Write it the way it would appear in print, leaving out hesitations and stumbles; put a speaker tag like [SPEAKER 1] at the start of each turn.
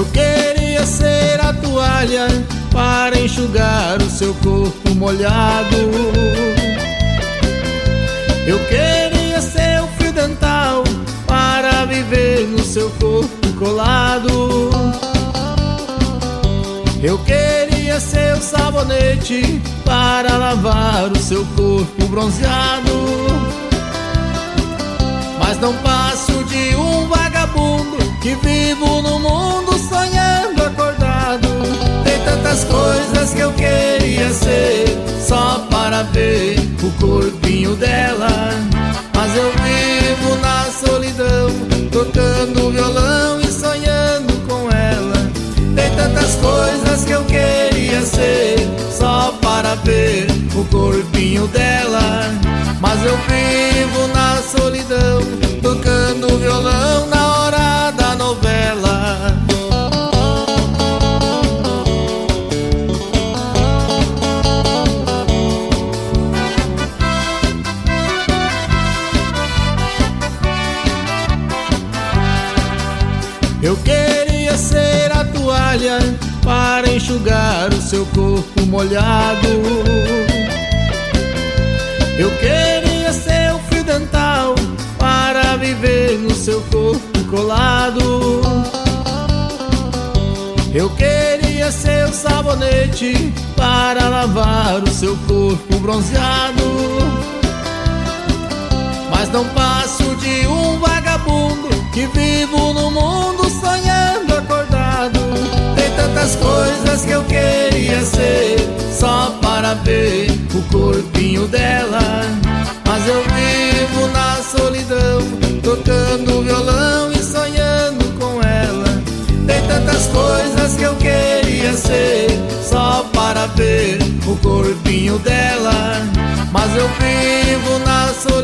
[SPEAKER 1] Eu queria ser a toalha para enxugar o seu corpo molhado. Eu queria ser o fio dental para viver no seu corpo colado. Eu queria ser o sabonete para lavar o seu corpo bronzeado. Mas não passo de um vagabundo que vivo no mundo sonhando acordado. Tem tantas coisas que eu queria ser só para ver o corpinho dela. Mas eu vivo na solidão, tocando violão e sonhando com ela. Tem tantas coisas que eu queria ser só para ver o corpinho dela. Mas eu vivo na solidão, tocando violão na hora da novela. Eu queria ser a toalha para enxugar o seu corpo molhado. Eu queria ser o fio dental para viver no seu corpo colado. Eu queria ser o sabonete para lavar o seu corpo bronzeado. Mas não passo de um vagabundo que vivo no mundo sonhando acordado. Tem tantas coisas que eu queria ser só para ver o corpinho dela. Mas eu vivo na solidão, tocando violão e sonhando com ela. Tem tantas coisas que eu queria ser só para ver o corpinho dela. Mas eu vivo na solidão,